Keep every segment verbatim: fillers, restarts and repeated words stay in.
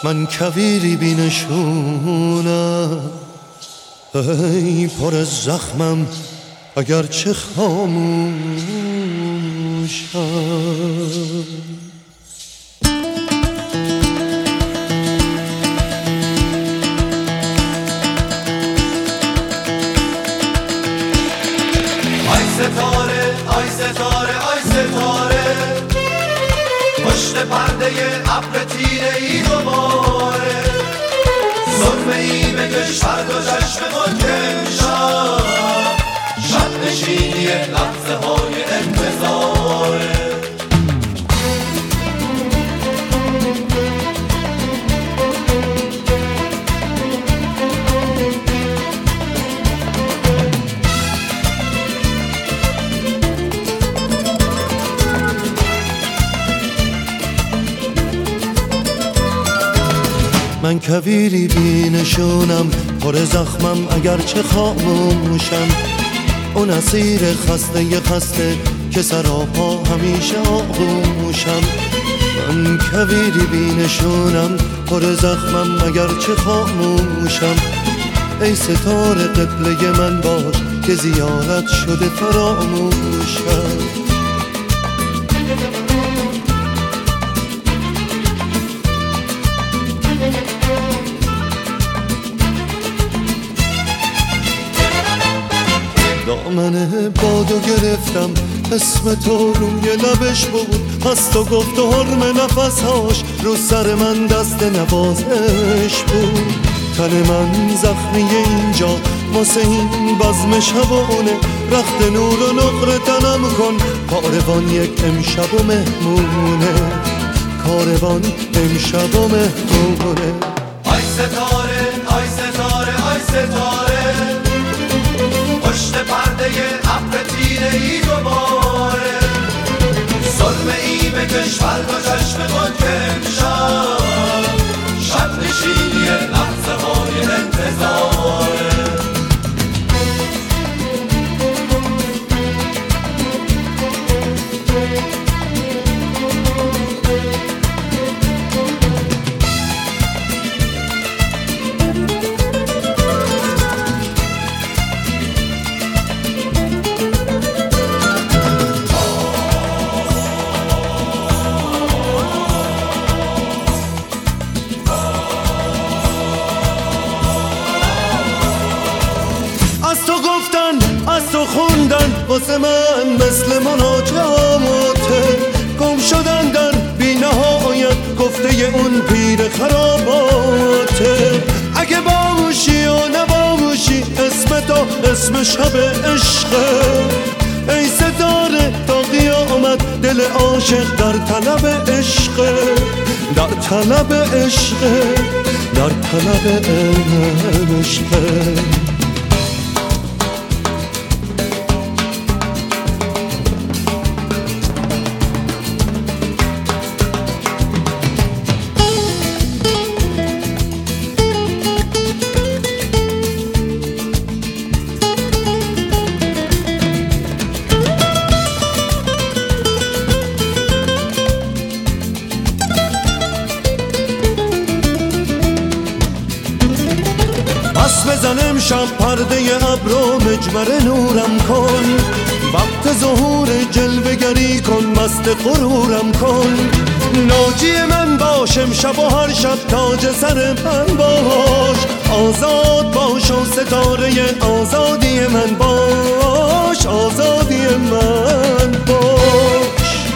من کویری بی نشونم، ای پر از زخمم اگرچه خاموشم. آی ستاره آی ستاره آی ستاره، پشت پرده ابر تیره ای دوباره، سرمه ای بکش فرد و چشم محکم شد، شب نشینی لحظه های انتظاره. من کویری بی نشونم، پر زخمم اگرچه خاموشم. اون اسیر خسته خسته که سراپا همیشه آغوشم. من کویری بی نشونم، پر زخمم اگرچه خاموشم. ای ستاره قبله من باش که زیارت شده فراموشم. دامن بادو گرفتم، اسم تو روی لبش بود، از تو گفت و حرم نفسهاش رو سر من دست نوازش بود. تن من زخمی اینجا واسه این بزم شبانه، رخت نور و نقره تنم کن، کاروان یک امشب و مهمونه، کاروان امشب و مهمونه. آی ستاره آی ستاره آی ستاره، پشت پرده ابر تیره ای دوباره، سرمه ای بکش فرد و چشم محکم شد، شب نشینی لحظه های انتظاره. از تو خوندن واسه من مثل مناجاته، گم شدن در بی نهایت گفته اون پیر خراباته. اگه باموشی و نباموشی اسم تو اسم شب عشقه. ای ستاره تا قیامت دل عاشق در طلب عشقه، در طلب عشقه، در طلب عشقه. پس بزنم شب پرده ابرو مجمر نورم کن، وقت ظهور جلوه گری کن، مست غرورم کن. ناجی من باش امشب و هر شب تاج سر من باش، آزاد باش و ستاره آزادی من باش، آزادی من باش.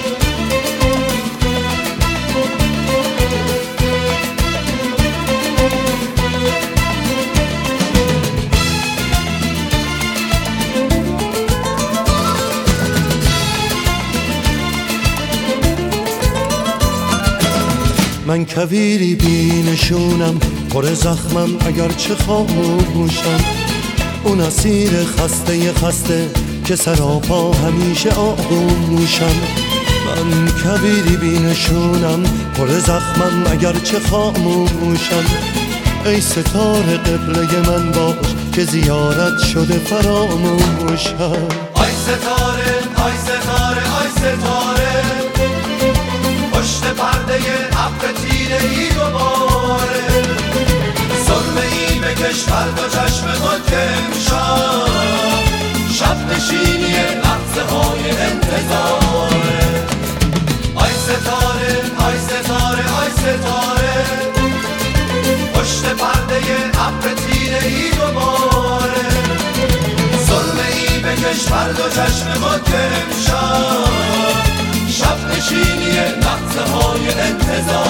من کویری بی نشونم، پر زخمم اگرچه خاموشم. اون اسیر خسته خسته که سراپا همیشه آغوشم. من کویری بی نشونم، پر زخمم اگرچه خاموشم. ای ستاره قبله من باش که زیارت شده فراموشم. آی ستاره آی ستاره آی ستاره، پشت پرده ابر تیره ای دوباره، فردا چشم ما که امشب شب نشینی لحظه های انتظار